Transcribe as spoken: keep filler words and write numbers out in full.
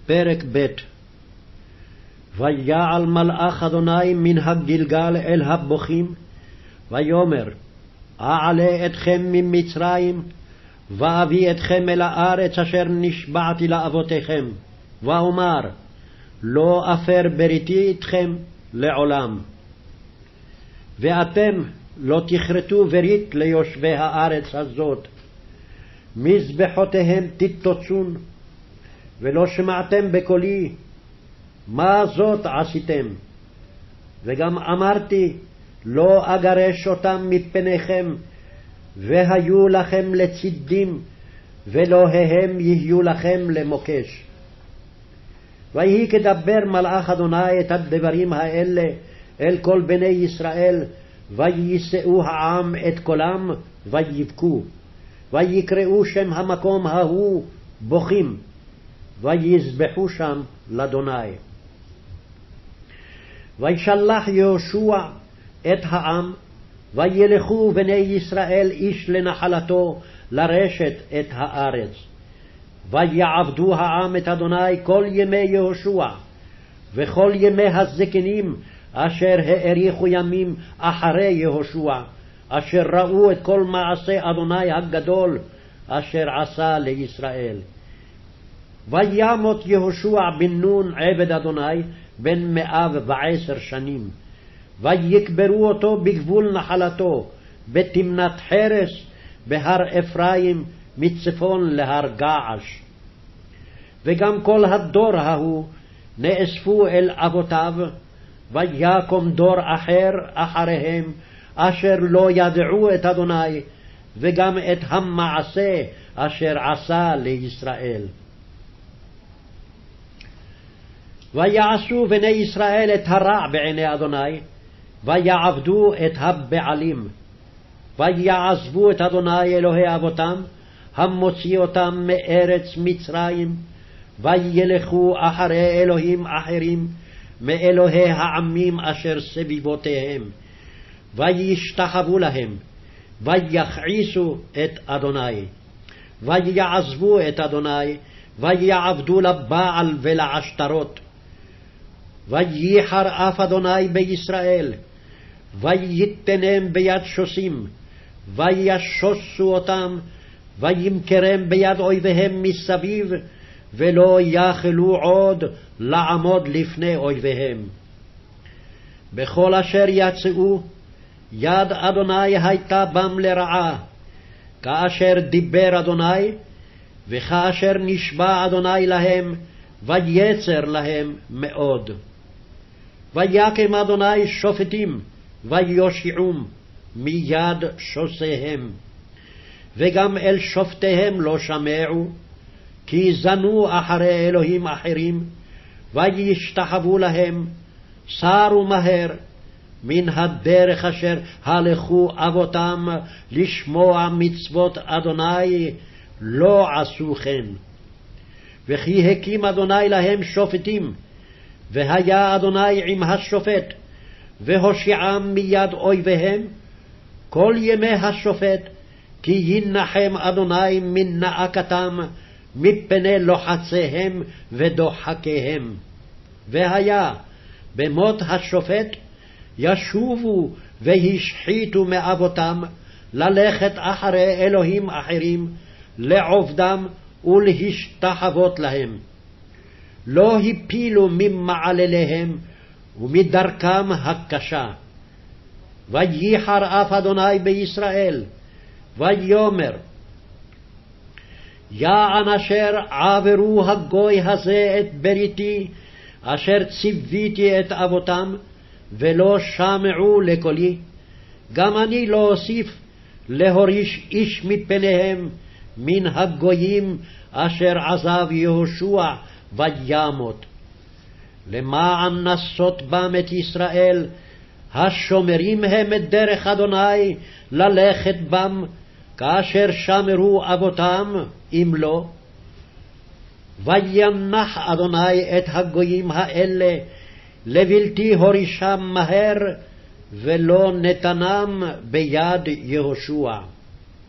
פרק ב'. ויעל מלאך אדוני מן הגלגל אל הבוכים, ויאמר, אעלה אתכם ממצרים, ואביא אתכם אל הארץ אשר נשבעתי לאבותיכם, ואומר, לא אפר בריתי אתכם לעולם. ואתם לא תכרתו ברית ליושבי הארץ הזאת, מזבחותיהם תתוצון, ולא שמעתם בקולי, מה זאת עשיתם? וגם אמרתי, לא אגרש אותם מפניכם, והיו לכם לצדים, ולא הם יהיו לכם למוקש. ויהי כדבר מלאך אדוני את הדברים האלה אל כל בני ישראל, ויישאו העם את קולם, ויבכו, ויקראו שם המקום ההוא בוכים, ויזבחו שם לאדוני. וישלח יהושע את העם, וילכו בני ישראל איש לנחלתו לרשת את הארץ. ויעבדו העם את אדוני כל ימי יהושע, וכל ימי הזקנים אשר האריכו ימים אחרי יהושע, אשר ראו את כל מעשה אדוני הגדול אשר עשה לישראל. וימות יהושע בן נון עבד אדוני בן מאה ועשר שנים, ויקברו אותו בגבול נחלתו, בתמנת חרס, בהר אפרים, מצפון להר געש. וגם כל הדור ההוא נאספו אל אבותיו, ויקום דור אחר אחריהם, אשר לא ידעו את אדוני, וגם את המעשה אשר עשה לישראל. ויעשו בני ישראל את הרע בעיני אדוני, ויעבדו את הבעלים, ויעזבו את אדוני אלוהי אבותם, המוציא אותם מארץ מצרים, וילכו אחרי אלוהים אחרים, מאלוהי העמים אשר סביבותיהם, וישתחוו להם, ויכעיסו את אדוני, ויעזבו את אדוני, ויעבדו לבעל ולעשתרות. וייחר אף אדוני בישראל, וייתנם ביד שוסים, וישוסו אותם, וימכרם ביד אויביהם מסביב, ולא יכלו עוד לעמוד לפני אויביהם. בכל אשר יצאו, יד אדוני הייתה בם לרעה, כאשר דיבר אדוני, וכאשר נשבע אדוני להם, ויצר להם מאוד. ויקם אדוני שופטים, ויושיעום מיד שוסיהם. וגם אל שופטיהם לא שמעו, כי זנו אחרי אלוהים אחרים, וישתחוו להם, סרו מהר, מן הדרך אשר הלכו אבותם לשמוע מצוות אדוני, לא עשו כן. וכי הקים אדוני להם שופטים, והיה אדוני עם השופט, והושיעם מיד אויביהם, כל ימי השופט, כי ינחם אדוני מן נאקתם, מפני לוחציהם ודוחקיהם. והיה במות השופט, ישובו והשחיתו מאבותם, ללכת אחרי אלוהים אחרים, לעובדם ולהשתחוות להם. לא הפילו ממעלליהם ומדרכם הקשה. וייחר אף אדוני בישראל, ויאמר, יען אשר עברו הגוי הזה את בריתי, אשר ציוויתי את אבותם, ולא שמעו לקולי, גם אני לא אוסיף להוריש איש מפניהם, מן הגויים אשר עזב יהושע וימות. למען נסות בם את ישראל, השומרים הם את דרך אדוני ללכת בם, כאשר שמרו אבותם, אם לא. וינח אדוני את הגויים האלה, לבלתי הורישם מהר, ולא נתנם ביד יהושע.